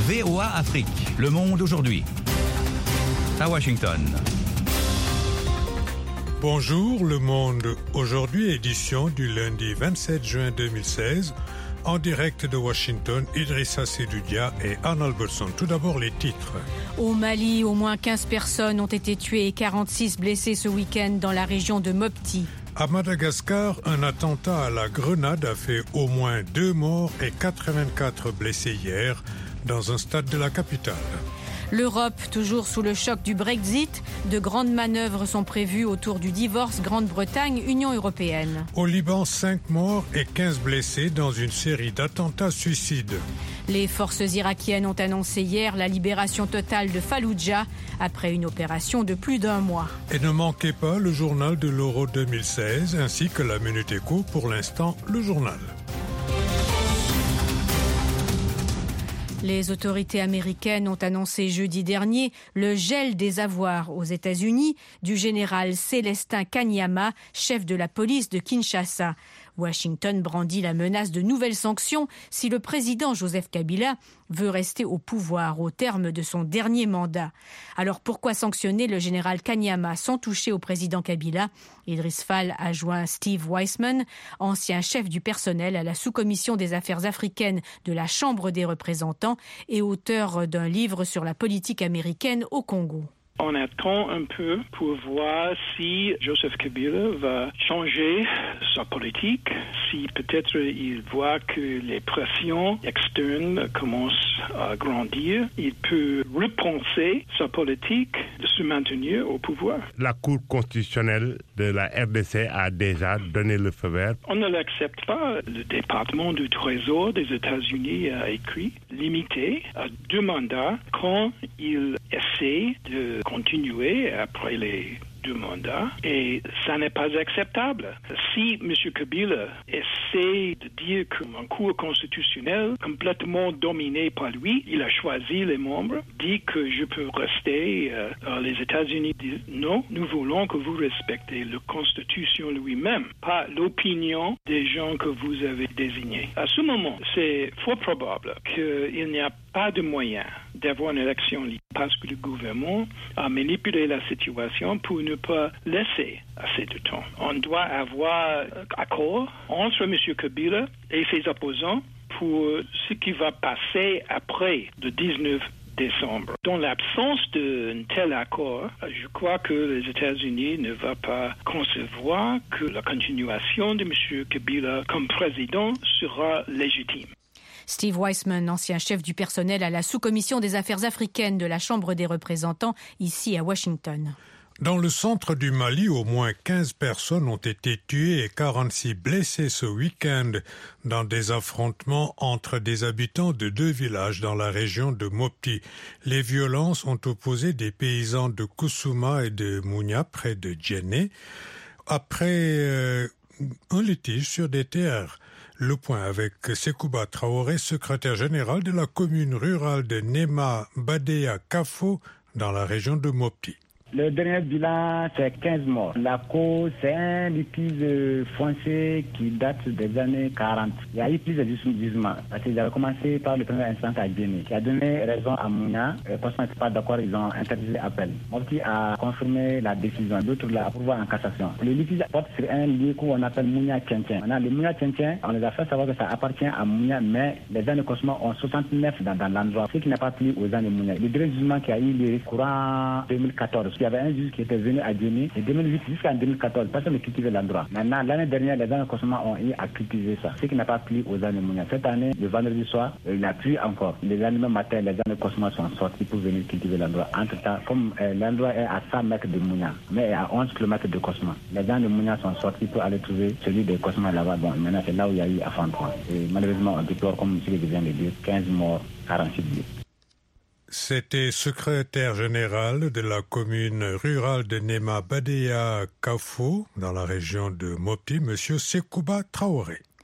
VOA Afrique, le monde aujourd'hui. À Washington. Bonjour, le monde aujourd'hui, édition du lundi 27 juin 2016. En direct de Washington, Idrissa Seloudia et Arnold Bolson. Tout d'abord, les titres. Au Mali, au moins 15 personnes ont été tuées et 46 blessées ce week-end dans la région de Mopti. À Madagascar, un attentat à la grenade a fait au moins 2 morts et 84 blessés hier dans un stade de la capitale. L'Europe, toujours sous le choc du Brexit, de grandes manœuvres sont prévues autour du divorce Grande-Bretagne-Union européenne. Au Liban, 5 morts et 15 blessés dans une série d'attentats suicides. Les forces irakiennes ont annoncé hier la libération totale de Falloujah après une opération de plus d'1 mois. Et ne manquez pas le journal de l'Euro 2016 ainsi que la Minute Éco, pour l'instant le journal. Les autorités américaines ont annoncé jeudi dernier le gel des avoirs aux États-Unis du général Célestin Kanyama, chef de la police de Kinshasa. Washington brandit la menace de nouvelles sanctions si le président Joseph Kabila veut rester au pouvoir au terme de son dernier mandat. Alors pourquoi sanctionner le général Kanyama sans toucher au président Kabila ? Idriss Fall a joint Steve Weissman, ancien chef du personnel à la sous-commission des affaires africaines de la Chambre des représentants et auteur d'un livre sur la politique américaine au Congo. On attend un peu pour voir si Joseph Kabila va changer sa politique, si peut-être il voit que les pressions externes commencent à grandir. Il peut repenser sa politique de se maintenir au pouvoir. La Cour constitutionnelle de la RDC a déjà donné le feu vert. On ne l'accepte pas. Le département du Trésor des États-Unis a écrit limité à 2 mandats quand il essaie de continuer après les 2 mandats, et ça n'est pas acceptable. Si M. Kabila essaie de dire qu'un cour constitutionnel complètement dominé par lui, il a choisi les membres, dit que je peux rester, les États-Unis disent non, nous voulons que vous respectez la Constitution lui-même, pas l'opinion des gens que vous avez désignés. À ce moment, c'est fort probable qu'il n'y a pas de moyen d'avoir une élection libre parce que le gouvernement a manipulé la situation pour ne pas laisser assez de temps. On doit avoir accord entre M. Kabila et ses opposants pour ce qui va passer après le 19 décembre. Dans l'absence d'un tel accord, je crois que les États-Unis ne vont pas concevoir que la continuation de M. Kabila comme président sera légitime. Steve Weissman, ancien chef du personnel à la sous-commission des affaires africaines de la Chambre des représentants, ici à Washington. Dans le centre du Mali, au moins 15 personnes ont été tuées et 46 blessées ce week-end dans des affrontements entre des habitants de 2 villages dans la région de Mopti. Les violences ont opposé des paysans de Kousouma et de Mounia, près de Djenné, après un litige sur des terres. Le point avec Sekouba Traoré, secrétaire général de la commune rurale de Nema Badea Kafo dans la région de Mopti. Le dernier bilan, c'est 15 morts. La cause, c'est un litige foncier qui date des années 40. Il y a eu plusieurs jugements. Parce qu'ils avaient commencé par le premier instance à Djenné, qui a donné raison à Mounia. Parce qu'on n'était pas d'accord, ils ont interdit l'appel. Mopti a confirmé la décision. D'autres l'ont approuvé en cassation. Le litige porte sur un lieu qu'on appelle Mounia Tchentchen. Maintenant, le Mounia Tchentchen, on les a fait savoir que ça appartient à Mounia, mais les années Cosmo ont 69 dans l'endroit, ce qui n'a pas plu aux années Mounia. Le dernier jugement qui a eu lieu courant 2014. Il y avait un juge qui était venu à Djenné de 2008 jusqu'en 2014. Personne ne cultivait l'endroit. Maintenant, l'année dernière, les années Cosma ont eu à cultiver ça. Ce qui n'a pas plu aux années Mounia. Cette année, le vendredi soir, il a plu encore. Les lendemains matin, les années Cosma sont sortis pour venir cultiver l'endroit. Entre-temps, comme l'endroit est à 100 mètres de Mounia, mais à 11 km de Cosma, les gens de Mounia sont sortis pour aller trouver celui de Cosma là-bas. Bon, maintenant, c'est là où il y a eu affrontement. Et malheureusement, on déplore, comme M. vient de dire, 15 morts, 46 blessés. C'était secrétaire général de la commune rurale de Nema Badea Kafo, dans la région de Mopti, M. Sekouba Traoré.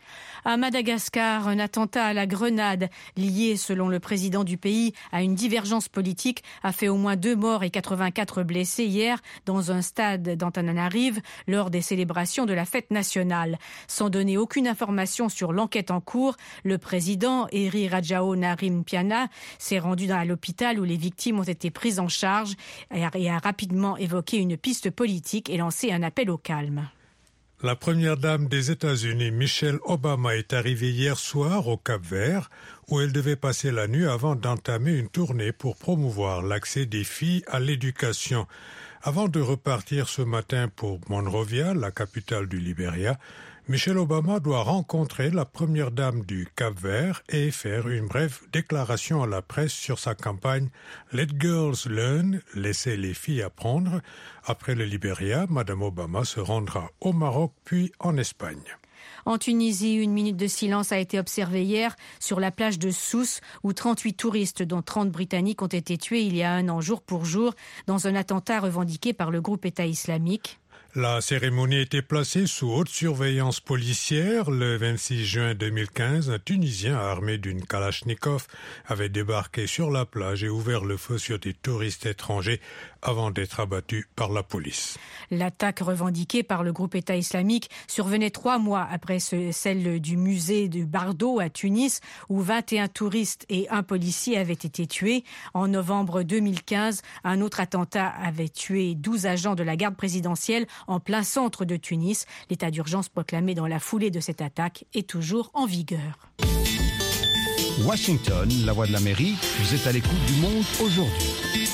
À Madagascar, un attentat à la grenade lié, selon le président du pays, à une divergence politique a fait au moins 2 morts et 84 blessés hier dans un stade d'Antananarive lors des célébrations de la fête nationale. Sans donner aucune information sur l'enquête en cours, le président, Eri Rajaonarimpiana, s'est rendu à l'hôpital où les victimes ont été prises en charge et a rapidement évoqué une piste politique et lancé un appel au calme. La première dame des États-Unis, Michelle Obama, est arrivée hier soir au Cap-Vert, où elle devait passer la nuit avant d'entamer une tournée pour promouvoir l'accès des filles à l'éducation. Avant de repartir ce matin pour Monrovia, la capitale du Libéria, Michelle Obama doit rencontrer la première dame du Cap-Vert et faire une brève déclaration à la presse sur sa campagne « Let Girls Learn », laisser les filles apprendre. Après le Libéria, Madame Obama se rendra au Maroc puis en Espagne. En Tunisie, 1 minute de silence a été observée hier sur la plage de Sousse, où 38 touristes, dont 30 Britanniques, ont été tués il y a 1 an jour pour jour dans un attentat revendiqué par le groupe État islamique. La cérémonie était placée sous haute surveillance policière. Le 26 juin 2015, un Tunisien armé d'une Kalachnikov avait débarqué sur la plage et ouvert le feu sur des touristes étrangers avant d'être abattu par la police. L'attaque revendiquée par le groupe État islamique survenait 3 mois après celle du musée du Bardo à Tunis, où 21 touristes et 1 policier avaient été tués. En novembre 2015, un autre attentat avait tué 12 agents de la garde présidentielle en plein centre de Tunis. L'état d'urgence proclamé dans la foulée de cette attaque est toujours en vigueur. Washington, la voix de l'Amérique, vous êtes à l'écoute du monde aujourd'hui.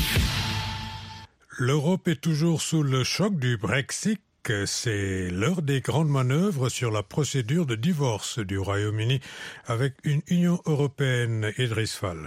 L'Europe est toujours sous le choc du Brexit. C'est l'heure des grandes manœuvres sur la procédure de divorce du Royaume-Uni avec une Union européenne. Idriss Fall.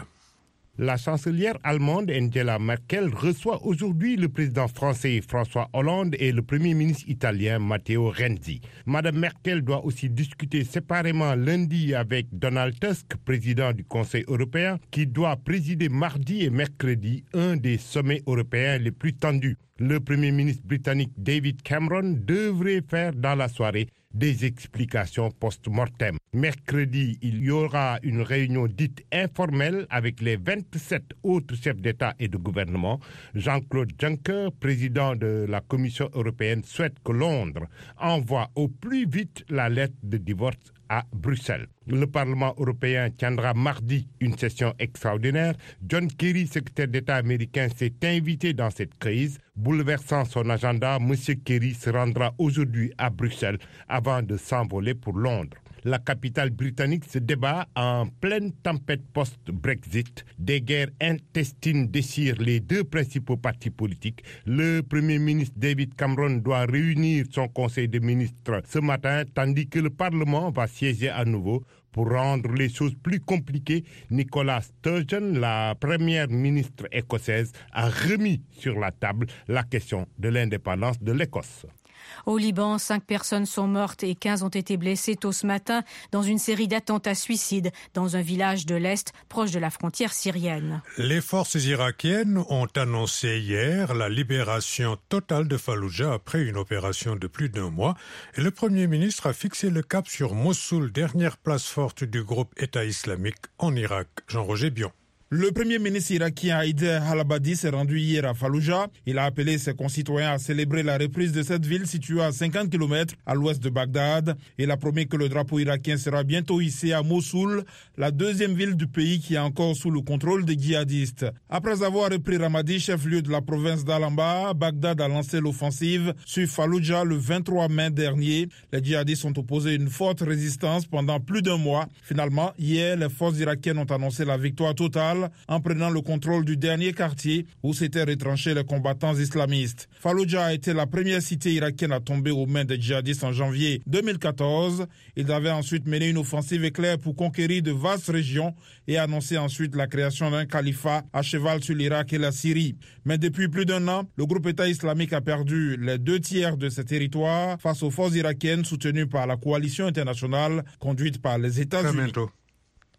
La chancelière allemande Angela Merkel reçoit aujourd'hui le président français François Hollande et le premier ministre italien Matteo Renzi. Madame Merkel doit aussi discuter séparément lundi avec Donald Tusk, président du Conseil européen, qui doit présider mardi et mercredi un des sommets européens les plus tendus. Le premier ministre britannique David Cameron devrait faire dans la soirée des explications post-mortem. Mercredi, il y aura une réunion dite informelle avec les 27 autres chefs d'État et de gouvernement. Jean-Claude Juncker, président de la Commission européenne, souhaite que Londres envoie au plus vite la lettre de divorce à Bruxelles. Le Parlement européen tiendra mardi une session extraordinaire. John Kerry, secrétaire d'État américain, s'est invité dans cette crise. Bouleversant son agenda, M. Kerry se rendra aujourd'hui à Bruxelles avant de s'envoler pour Londres. La capitale britannique se débat en pleine tempête post-Brexit. Des guerres intestines déchirent les 2 principaux partis politiques. Le Premier ministre David Cameron doit réunir son conseil de ministres ce matin, tandis que le Parlement va siéger à nouveau. Pour rendre les choses plus compliquées, Nicola Sturgeon, la première ministre écossaise, a remis sur la table la question de l'indépendance de l'Écosse. Au Liban, 5 personnes sont mortes et 15 ont été blessées tôt ce matin dans une série d'attentats suicides dans un village de l'Est proche de la frontière syrienne. Les forces irakiennes ont annoncé hier la libération totale de Falloujah après une opération de plus d'1 mois. Et le Premier ministre a fixé le cap sur Mossoul, dernière place forte du groupe État islamique en Irak. Jean-Roger Bion. Le premier ministre irakien Haïder al-Abadi s'est rendu hier à Falloujah. Il a appelé ses concitoyens à célébrer la reprise de cette ville située à 50 km à l'ouest de Bagdad. Il a promis que le drapeau irakien sera bientôt hissé à Mossoul, la 2e ville du pays qui est encore sous le contrôle des djihadistes. Après avoir repris Ramadi, chef-lieu de la province d'Al-Anbar, Bagdad a lancé l'offensive sur Falloujah le 23 mai dernier. Les djihadistes ont opposé une forte résistance pendant plus d'1 mois. Finalement, hier, les forces irakiennes ont annoncé la victoire totale en prenant le contrôle du dernier quartier où s'étaient retranchés les combattants islamistes. Falloujah a été la première cité irakienne à tomber aux mains des djihadistes en janvier 2014. Ils avaient ensuite mené une offensive éclair pour conquérir de vastes régions et annoncer ensuite la création d'un califat à cheval sur l'Irak et la Syrie. Mais depuis plus d'1 an, le groupe État islamique a perdu les 2 tiers de ses territoires face aux forces irakiennes soutenues par la coalition internationale conduite par les États-Unis.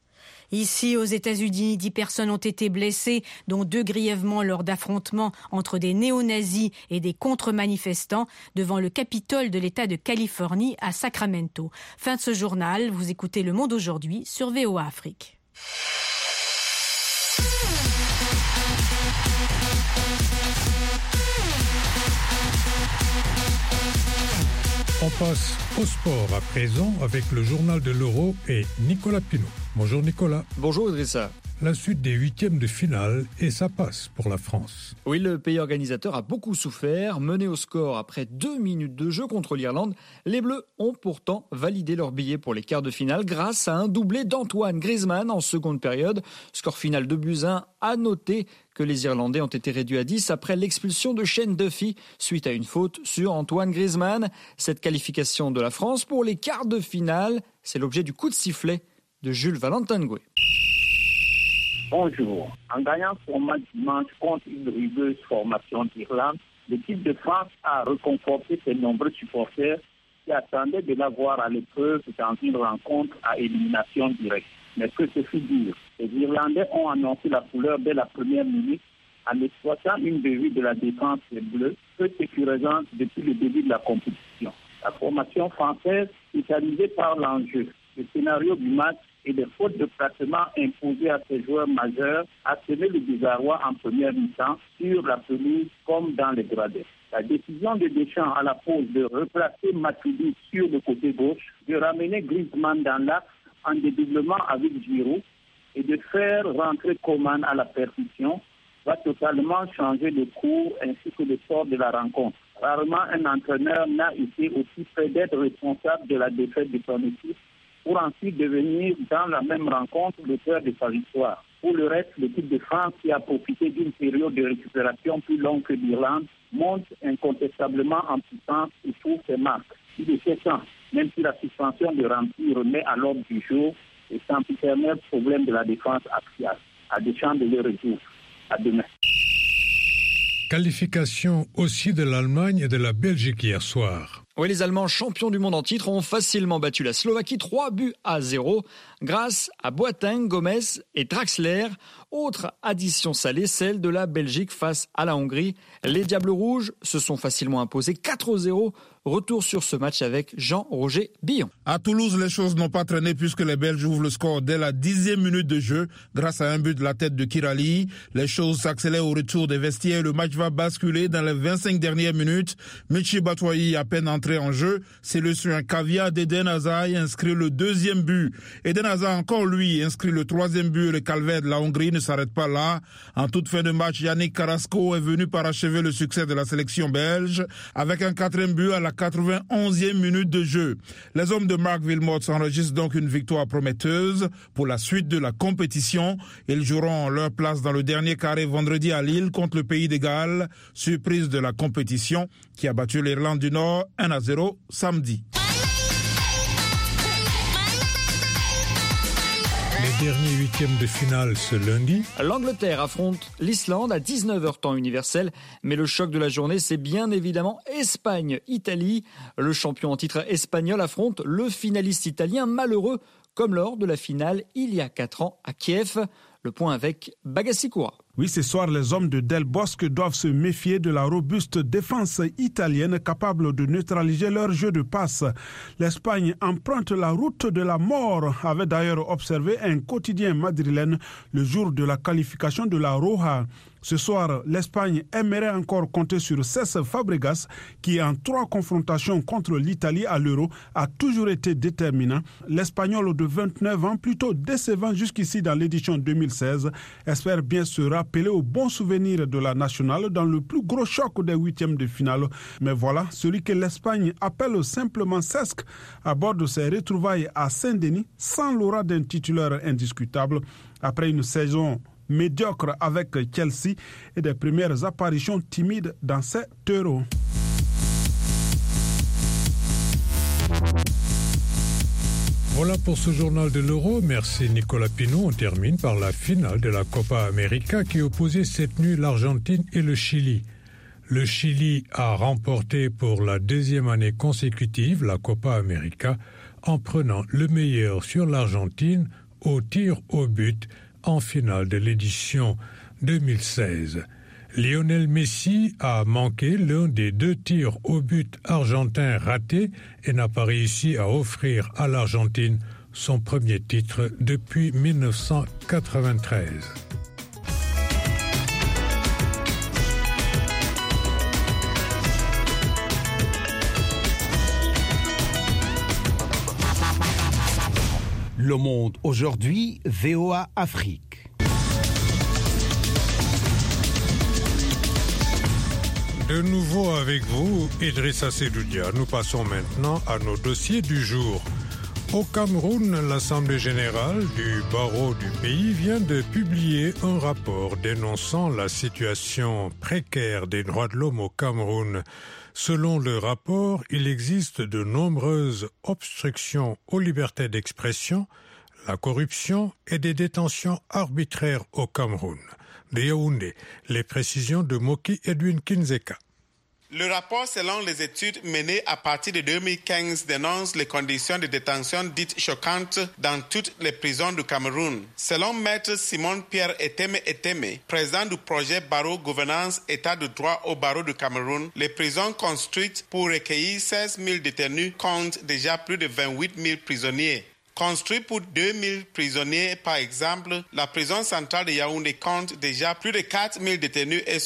Ici, aux États-Unis, 10 personnes ont été blessées, dont 2 grièvement lors d'affrontements entre des néo-nazis et des contre-manifestants devant le Capitole de l'État de Californie à Sacramento. Fin de ce journal, vous écoutez Le Monde aujourd'hui sur VOA Afrique. On passe au sport à présent avec le journal de l'Euro et Nicolas Pinault. Bonjour Nicolas. Bonjour Idrissa. La suite des 8e de finale et ça passe pour la France. Oui, le pays organisateur a beaucoup souffert. Mené au score après 2 minutes de jeu contre l'Irlande, les Bleus ont pourtant validé leur billet pour les quarts de finale grâce à un doublé d'Antoine Griezmann en seconde période. Score final 2-1. À noter que les Irlandais ont été réduits à 10 après l'expulsion de Shane Duffy suite à une faute sur Antoine Griezmann. Cette qualification de la France pour les quarts de finale, c'est l'objet du coup de sifflet de Jules Valentin-Gouet. Bonjour. En gagnant son match dimanche contre une rigueuse formation d'Irlande, l'équipe de France a reconforté ses nombreux supporters qui attendaient de la voir à l'épreuve dans une rencontre à élimination directe. Mais que ce fut dur. Les Irlandais ont annoncé la couleur dès la première minute en exploitant une bévue de la défense des Bleus, peu sécurisante depuis le début de la compétition. La formation française, spécialisée par l'enjeu, le scénario du match et des fautes de placement imposées à ses joueurs majeurs a semé le désarroi en première mi-temps sur la pelouse comme dans les gradins. La décision de Deschamps à la pause de replacer Matuidi sur le côté gauche, de ramener Griezmann dans l'axe en dédoublement avec Giroud et de faire rentrer Coman à la percussion va totalement changer le cours ainsi que le sort de la rencontre. Rarement un entraîneur n'a été aussi près d'être responsable de la défaite de son équipe pour ensuite devenir dans la même rencontre l'auteur de sa victoire. Pour le reste, l'équipe de France, qui a profité d'une période de récupération plus longue que l'Irlande, monte incontestablement en puissance et trouve ses marques. Il est 7 ans, même si la suspension de Ramsey remet à l'ordre du jour les sempiternels problèmes de la défense axiale. À Deschamps de le résoudre. À demain. Qualification aussi de l'Allemagne et de la Belgique hier soir. Oui, les Allemands champions du monde en titre ont facilement battu la Slovaquie 3-0 grâce à Boateng, Gomez et Draxler. Autre addition salée, celle de la Belgique face à la Hongrie. Les Diables Rouges se sont facilement imposés 4-0. Retour sur ce match avec Jean-Roger Billon. À Toulouse, les choses n'ont pas traîné puisque les Belges ouvrent le score dès la 10e minute de jeu grâce à un but de la tête de Kirali. Les choses s'accélèrent au retour des vestiaires. Le match va basculer dans les 25 dernières minutes. Michy Batshuayi, à peine entré en jeu, c'est le sur un caviar d'Eden Hazard inscrit le 2e but. Eden Hazard encore lui inscrit le 3e but. Le calvaire de la Hongrie ne s'arrête pas là. En toute fin de match, Yannick Carrasco est venu parachever le succès de la sélection belge avec un 4e but à la 91e minute de jeu. Les hommes de Marc Wilmots enregistrent donc une victoire prometteuse pour la suite de la compétition. Ils joueront leur place dans le dernier carré vendredi à Lille contre le Pays de Galles, surprise de la compétition qui a battu l'Irlande du Nord 1-0 samedi. Les derniers 8e de finale ce lundi. L'Angleterre affronte l'Islande à 19h temps universel, mais le choc de la journée, c'est bien évidemment Espagne-Italie. Le champion en titre espagnol affronte le finaliste italien malheureux, comme lors de la finale il y a 4 ans à Kiev. Le point avec Bagassi Koura. Oui, ce soir, les hommes de Del Bosque doivent se méfier de la robuste défense italienne capable de neutraliser leur jeu de passe. L'Espagne emprunte la route de la mort, avait d'ailleurs observé un quotidien madrilène le jour de la qualification de la Roja. Ce soir, l'Espagne aimerait encore compter sur Cesc Fabregas qui, en 3 confrontations contre l'Italie à l'Euro, a toujours été déterminant. L'Espagnol de 29 ans, plutôt décevant jusqu'ici dans l'édition 2016, espère bien se rappeler au bon souvenir de la nationale dans le plus gros choc des 8e de finale. Mais voilà, celui que l'Espagne appelle simplement Cesc aborde ses retrouvailles à Saint-Denis sans l'aura d'un titulaire indiscutable. Après une saison médiocre avec Chelsea et des premières apparitions timides dans cet Euro. Voilà pour ce journal de l'Euro. Merci Nicolas Pinault. On termine par la finale de la Copa América qui opposait cette nuit l'Argentine et le Chili. Le Chili a remporté pour la 2e année consécutive la Copa América en prenant le meilleur sur l'Argentine au tir au but en finale de l'édition 2016. Lionel Messi a manqué l'un des 2 tirs au but argentins ratés et n'a pas réussi à offrir à l'Argentine son premier titre depuis 1993. Le Monde aujourd'hui, VOA Afrique. De nouveau avec vous, Idrissa Sedoudia. Nous passons maintenant à nos dossiers du jour. Au Cameroun, l'Assemblée générale du barreau du pays vient de publier un rapport dénonçant la situation précaire des droits de l'homme au Cameroun. Selon le rapport, il existe de nombreuses obstructions aux libertés d'expression, la corruption et des détentions arbitraires au Cameroun. De Yaoundé, les précisions de Moki Edwin Kinzeka. Le rapport, selon les études menées à partir de 2015, dénonce les conditions de détention dites choquantes dans toutes les prisons du Cameroun. Selon Maître Simon-Pierre Eteme, président du projet Barreau Gouvernance État de droit au barreau du Cameroun, les prisons construites pour recueillir 16 000 détenus comptent déjà plus de 28 000 prisonniers. Construite pour 2000 prisonniers, par exemple, la prison centrale de Yaoundé compte déjà plus de 4000 détenus et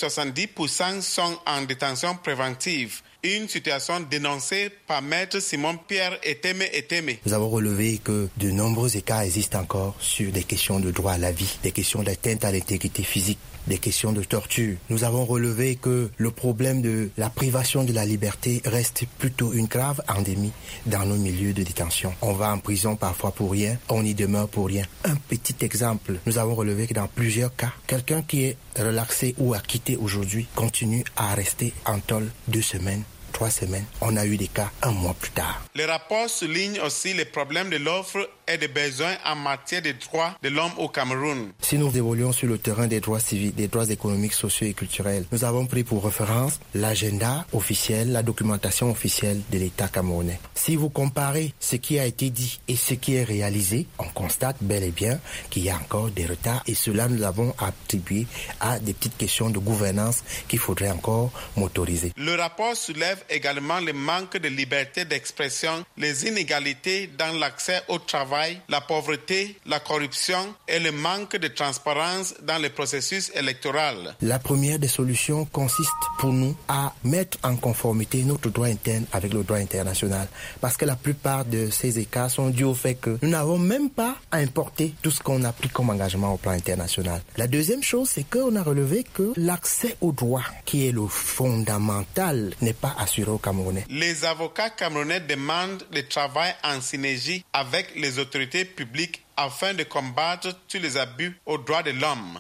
70% sont en détention préventive. Une situation dénoncée par Maître Simon-Pierre Eteme. Nous avons relevé que de nombreux écarts existent encore sur des questions de droit à la vie, des questions d'atteinte à l'intégrité physique, des questions de torture. Nous avons relevé que le problème de la privation de la liberté reste plutôt une grave endémie dans nos milieux de détention. On va en prison parfois pour rien, on y demeure pour rien. Un petit exemple, nous avons relevé que dans plusieurs cas, quelqu'un qui est relaxé ou acquitté aujourd'hui continue à rester en tôle 2 semaines. 3 semaines, on a eu des cas 1 mois plus tard. Le rapport souligne aussi les problèmes de l'offre et des besoins en matière de droits de l'homme au Cameroun. Si nous évoluons sur le terrain des droits civils, des droits économiques, sociaux et culturels, nous avons pris pour référence l'agenda officiel, la documentation officielle de l'État camerounais. Si vous comparez ce qui a été dit et ce qui est réalisé, on constate bel et bien qu'il y a encore des retards et cela nous l'avons attribué à des petites questions de gouvernance qu'il faudrait encore motoriser. Le rapport soulève également le manque de liberté d'expression, les inégalités dans l'accès au travail, la pauvreté, la corruption et le manque de transparence dans le processus électoral. La première des solutions consiste pour nous à mettre en conformité notre droit interne avec le droit international parce que la plupart de ces écarts sont dus au fait que nous n'avons même pas à importer tout ce qu'on a pris comme engagement au plan international. La deuxième chose, c'est qu'on a relevé que l'accès au droit, qui est le fondamental, n'est pas assuré aux Camerounais. Les avocats camerounais demandent le travail en synergie avec les autorités publiques afin de combattre tous les abus aux droits de l'homme.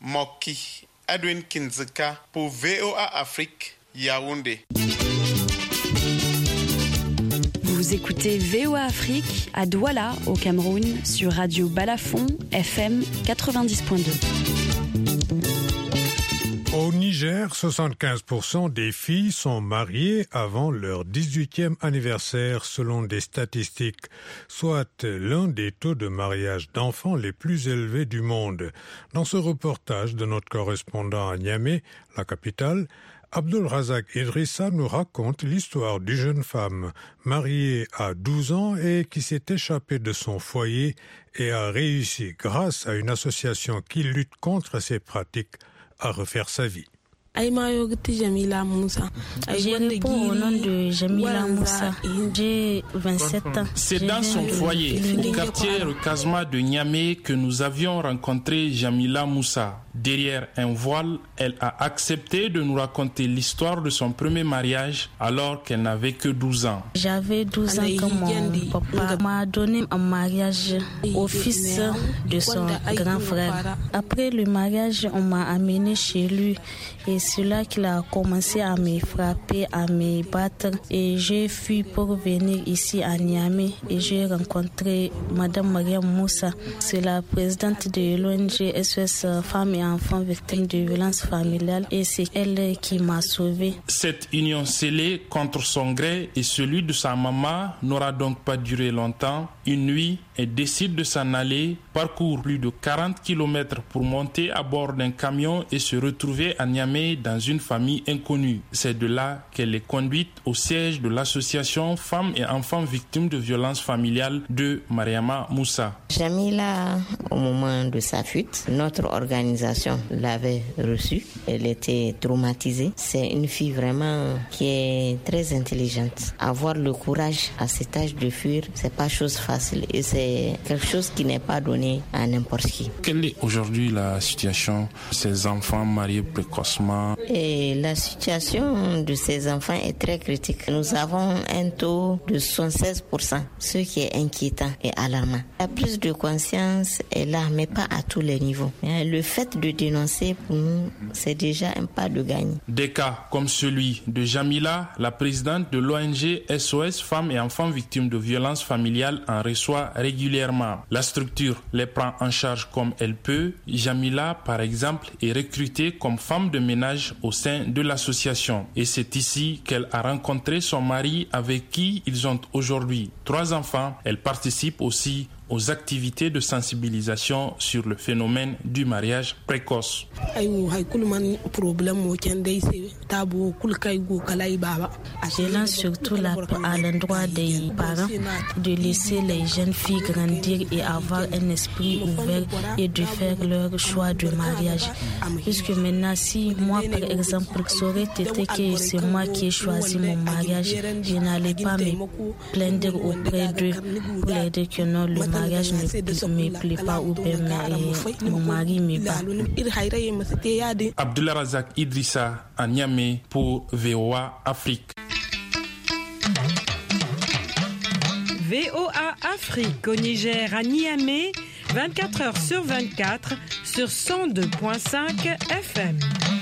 Moki Edwin Kinzeka pour VOA Afrique, Yaoundé. Vous écoutez VOA Afrique à Douala au Cameroun sur Radio Balafon FM 90.2. Au Niger, 75% des filles sont mariées avant leur 18e anniversaire selon des statistiques, soit l'un des taux de mariage d'enfants les plus élevés du monde. Dans ce reportage de notre correspondant à Niamey, la capitale, Abdul Razak Idrissa nous raconte l'histoire d'une jeune femme mariée à 12 ans et qui s'est échappée de son foyer et a réussi, grâce à une association qui lutte contre ces pratiques, à refaire sa vie. Je réponds au nom de Jamila Moussa. J'ai 27 ans. C'est dans son foyer, au quartier Rekazma de Niamey, que nous avions rencontré Jamila Moussa. Derrière un voile, elle a accepté de nous raconter l'histoire de son premier mariage alors qu'elle n'avait que 12 ans. J'avais 12 ans quand mon papa m'a donné un mariage au fils de son grand frère. Après le mariage, on m'a amené chez lui et c'est là qu'il a commencé à me frapper, à me battre. Et j'ai fui pour venir ici à Niamey et j'ai rencontré Madame Mariam Moussa. C'est la présidente de l'ONG SOS Femmes et Enfants Victimes de Violences Familiales et c'est elle qui m'a sauvée. Cette union scellée contre son gré et celui de sa maman n'aura donc pas duré longtemps. Une nuit, elle décide de s'en aller, parcourt plus de 40 km pour monter à bord d'un camion et se retrouver à Niamey dans une famille inconnue. C'est de là qu'elle est conduite au siège de l'association Femmes et Enfants Victimes de Violences Familiales de Mariama Moussa. Jamila, au moment de sa fuite, notre organisation l'avait reçue. Elle était traumatisée. C'est une fille vraiment qui est très intelligente. Avoir le courage à cet âge de fuir, c'est pas chose facile et c'est quelque chose qui n'est pas donné à n'importe qui. Quelle est aujourd'hui la situation de ces enfants mariés précocement? Et la situation de ces enfants est très critique. Nous avons un taux de 76%, ce qui est inquiétant et alarmant. La prise de conscience est là, mais pas à tous les niveaux. Le fait de dénoncer, pour nous, c'est déjà un pas de gagne. Des cas comme celui de Jamila, la présidente de l'ONG SOS Femmes et Enfants Victimes de Violences Familiales, en reçoit régulièrement. La structure les prend en charge comme elle peut. Jamila, par exemple, est recrutée comme femme de ménage au sein de l'association. Et c'est ici qu'elle a rencontré son mari avec qui ils ont aujourd'hui 3 enfants. Elle participe aussi aux activités de sensibilisation sur le phénomène du mariage précoce. Je lance surtout l'appel à l'endroit des parents de laisser les jeunes filles grandir et avoir un esprit ouvert et de faire leur choix de mariage. Puisque maintenant, si moi par exemple, ça aurait été que c'est moi qui ai choisi mon mariage, je n'allais pas me plaindre auprès d'eux pour leur dire que non, le mariage ne me plaît pas ou bien mon mari me bat. Abdullah Razak Idrissa à Niamey pour VOA Afrique. VOA Afrique au Niger à Niamey, 24 heures sur 24 sur 102.5 FM.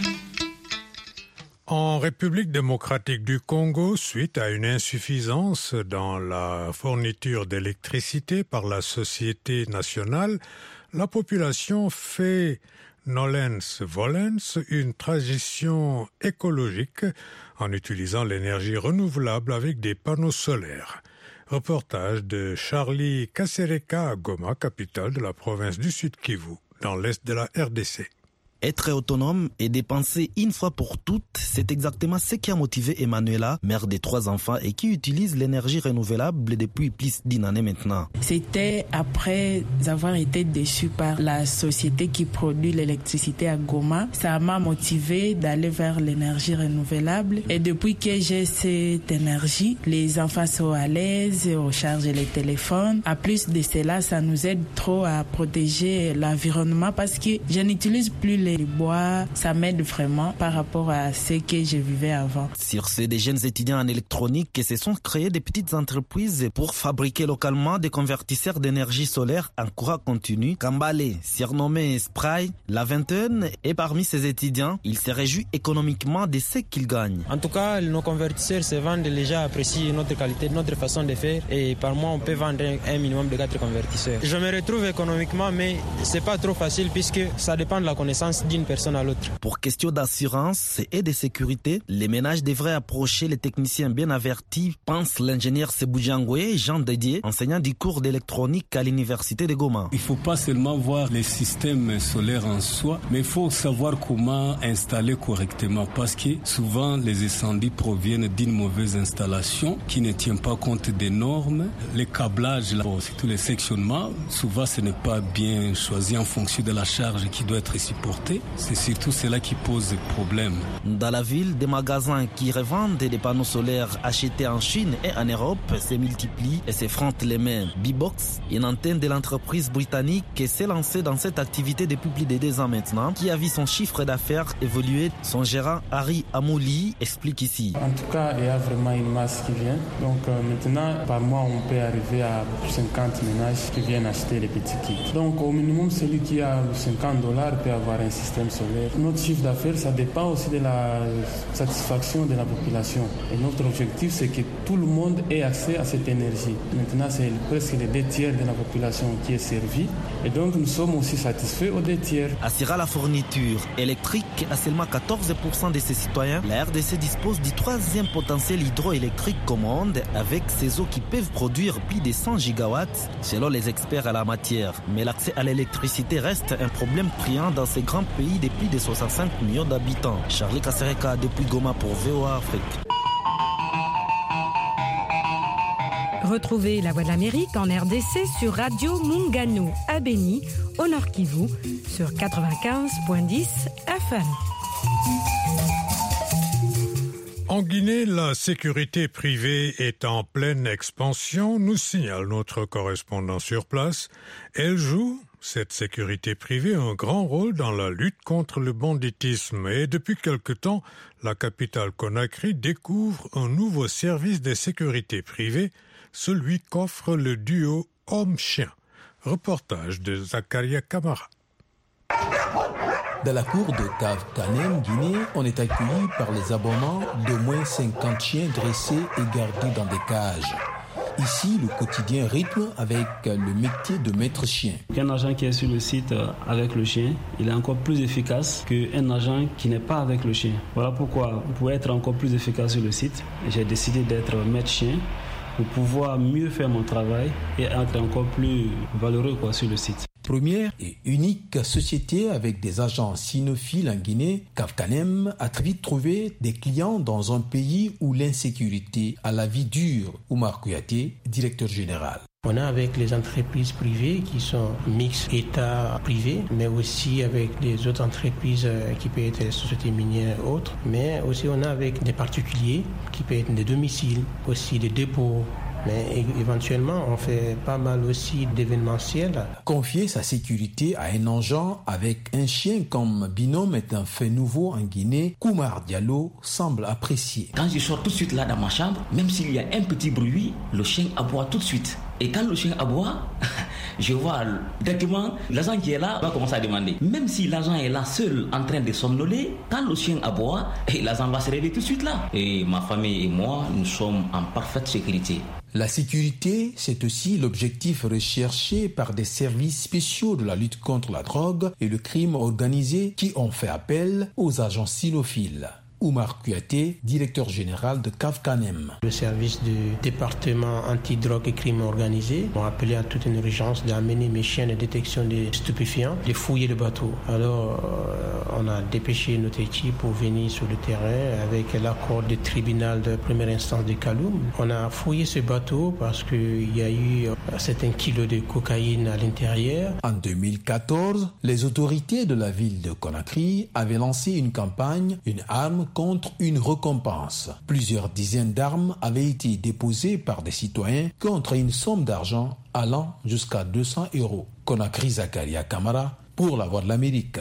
En République démocratique du Congo, suite à une insuffisance dans la fourniture d'électricité par la Société nationale, la population fait nolens volens une transition écologique en utilisant l'énergie renouvelable avec des panneaux solaires. Reportage de Charlie Kasereka à Goma, capitale de la province du Sud Kivu, dans l'est de la RDC. Être autonome et dépenser une fois pour toutes, c'est exactement ce qui a motivé Emmanuela, mère de 3 enfants et qui utilise l'énergie renouvelable depuis plus d'une année maintenant. C'était après avoir été déçue par la société qui produit l'électricité à Goma. Ça m'a motivée d'aller vers l'énergie renouvelable. Et depuis que j'ai cette énergie, les enfants sont à l'aise, on charge les téléphones. En plus de cela, ça nous aide trop à protéger l'environnement parce que je n'utilise plus les bois, ça m'aide vraiment par rapport à ce que je vivais avant. Sur ce, des jeunes étudiants en électronique qui se sont créés des petites entreprises pour fabriquer localement des convertisseurs d'énergie solaire en courant continu. Kambale, surnommé Spray, la vingtaine, et parmi ces étudiants, il se réjouit économiquement de ce qu'ils gagnent. En tout cas, nos convertisseurs se vendent, les gens apprécient notre qualité, notre façon de faire et par mois on peut vendre un minimum de 4 convertisseurs. Je me retrouve économiquement mais c'est pas trop facile puisque ça dépend de la connaissance d'une personne à l'autre. Pour question d'assurance et de sécurité, les ménages devraient approcher les techniciens bien avertis, pense l'ingénieur Sebou Djangoué, Jean Dédié, enseignant du cours d'électronique à l'université de Goma. Il ne faut pas seulement voir les systèmes solaires en soi, mais il faut savoir comment installer correctement parce que souvent les incendies proviennent d'une mauvaise installation qui ne tient pas compte des normes. Les câblages, surtout les sectionnements, souvent ce n'est pas bien choisi en fonction de la charge qui doit être supportée. C'est surtout cela qui pose problème. Dans la ville, des magasins qui revendent des panneaux solaires achetés en Chine et en Europe se multiplient et se frottent les mains. B-Box, une antenne de l'entreprise britannique qui s'est lancée dans cette activité depuis plus de 2 ans maintenant, qui a vu son chiffre d'affaires évoluer. Son gérant Harry Amouli explique ici. En tout cas, il y a vraiment une masse qui vient. Donc maintenant, par mois, on peut arriver à 50 ménages qui viennent acheter les petits kits. Donc au minimum, celui qui a $50 peut avoir un système solaire. Notre chiffre d'affaires, ça dépend aussi de la satisfaction de la population. Et notre objectif, c'est que tout le monde ait accès à cette énergie. Maintenant, c'est presque les 2 tiers de la population qui est servie. Et donc, nous sommes aussi satisfaits aux 2 tiers. Assurant la fourniture électrique à seulement 14% de ses citoyens, la RDC dispose du 3e potentiel hydroélectrique au monde, avec ses eaux qui peuvent produire plus de 100 gigawatts, selon les experts à la matière. Mais l'accès à l'électricité reste un problème criant dans ces grands pays de plus de 65 millions d'habitants. Charlie Kasereka depuis Goma pour VOA Afrique. Retrouvez La Voix de l'Amérique en RDC sur Radio Mungano à Beni, au Nord Kivu, sur 95.10 FM. En Guinée, la sécurité privée est en pleine expansion, nous signale notre correspondant sur place. Elle joue, cette sécurité privée, un grand rôle dans la lutte contre le banditisme. Et depuis quelque temps, la capitale Conakry découvre un nouveau service de sécurité privée, celui qu'offre le duo homme-chien. Reportage de Zakaria Kamara. Dans la cour de Cave-Canem, Guinée, on est accueilli par les aboiements d'au moins 50 chiens dressés et gardés dans des cages. Ici, le quotidien rythme avec le métier de maître chien. Un agent qui est sur le site avec le chien, il est encore plus efficace qu'un agent qui n'est pas avec le chien. Voilà pourquoi, pour être encore plus efficace sur le site, j'ai décidé d'être maître chien pour pouvoir mieux faire mon travail et être encore plus valeureux sur le site. Première et unique société avec des agents cynophiles en Guinée, Cave-Canem a très vite trouvé des clients dans un pays où l'insécurité a la vie dure. Oumar Kouyaté, directeur général. On a avec les entreprises privées qui sont mixtes État-privé, mais aussi avec les autres entreprises qui peuvent être les sociétés minières et autres. Mais aussi on a avec des particuliers qui peuvent être des domiciles, aussi des dépôts. Mais éventuellement, on fait pas mal aussi d'événementiel. Confier sa sécurité à un agent avec un chien comme binôme est un fait nouveau en Guinée. Koumar Diallo semble apprécier. Quand je sors tout de suite là dans ma chambre, même s'il y a un petit bruit, le chien aboie tout de suite. Et quand le chien aboie, je vois directement l'agent qui est là va commencer à demander. Même si l'agent est là seul en train de somnoler, quand le chien aboie, l'agent va se réveiller tout de suite là. Et ma famille et moi, nous sommes en parfaite sécurité. La sécurité, c'est aussi l'objectif recherché par des services spéciaux de la lutte contre la drogue et le crime organisé qui ont fait appel aux agents cynophiles. Oumar Kouyaté, directeur général de Cave-Canem. Le service du département anti-drogue et crime organisé ont appelé à toute une urgence d'amener mes chiens de détection des stupéfiants, de fouiller le bateau. Alors, on a dépêché notre équipe pour venir sur le terrain avec l'accord du tribunal de première instance de Kaloum. On a fouillé ce bateau parce qu'il y a eu certains kilos de cocaïne à l'intérieur. En 2014, les autorités de la ville de Conakry avaient lancé une campagne, une arme contre une récompense. Plusieurs dizaines d'armes avaient été déposées par des citoyens contre une somme d'argent allant jusqu'à 200 €. Conakry, Zakaria Kamara pour La Voix de l'Amérique.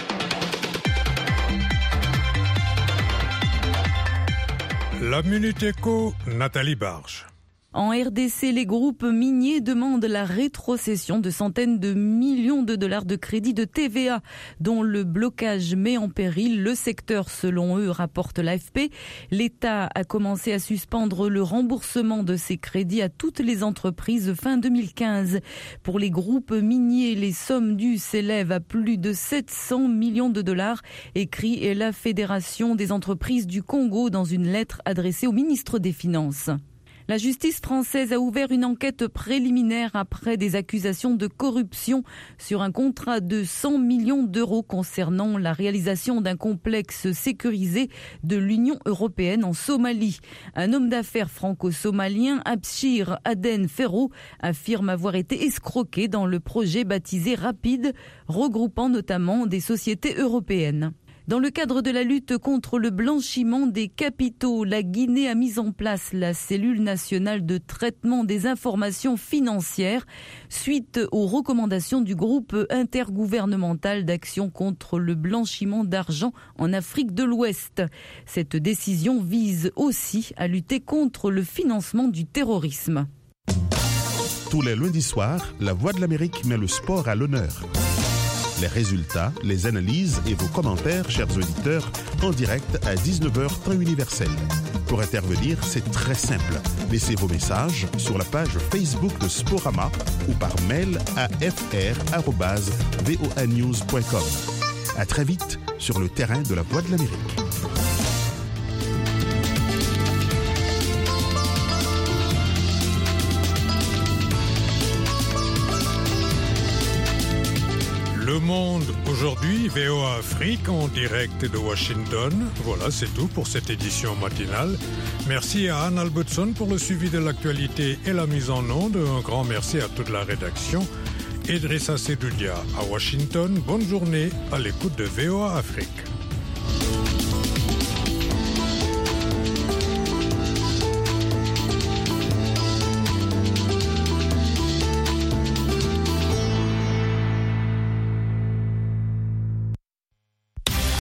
La Minute Éco, Nathalie Barge. En RDC, les groupes miniers demandent la rétrocession de centaines de millions de dollars de crédits de TVA, dont le blocage met en péril le secteur, selon eux, rapporte l'AFP. L'État a commencé à suspendre le remboursement de ces crédits à toutes les entreprises fin 2015. Pour les groupes miniers, les sommes dues s'élèvent à plus de 700 millions de dollars, écrit la Fédération des entreprises du Congo dans une lettre adressée au ministre des Finances. La justice française a ouvert une enquête préliminaire après des accusations de corruption sur un contrat de 100 millions d'euros concernant la réalisation d'un complexe sécurisé de l'Union européenne en Somalie. Un homme d'affaires franco-somalien, Abshir Aden Ferro, affirme avoir été escroqué dans le projet baptisé Rapide, regroupant notamment des sociétés européennes. Dans le cadre de la lutte contre le blanchiment des capitaux, la Guinée a mis en place la cellule nationale de traitement des informations financières suite aux recommandations du groupe intergouvernemental d'action contre le blanchiment d'argent en Afrique de l'Ouest. Cette décision vise aussi à lutter contre le financement du terrorisme. Tous les lundis soirs, La Voix de l'Amérique met le sport à l'honneur. Les résultats, les analyses et vos commentaires, chers auditeurs, en direct à 19h temps universel. Pour intervenir, c'est très simple. Laissez vos messages sur la page Facebook de Sporama ou par mail à fr@voanews.com. À très vite sur le terrain de la Voix de l'Amérique. Le Monde aujourd'hui, VOA Afrique en direct de Washington. Voilà, c'est tout pour cette édition matinale. Merci à Anne Albertson pour le suivi de l'actualité et la mise en onde. Un grand merci à toute la rédaction. Idrissa Sedoudia à Washington. Bonne journée à l'écoute de VOA Afrique.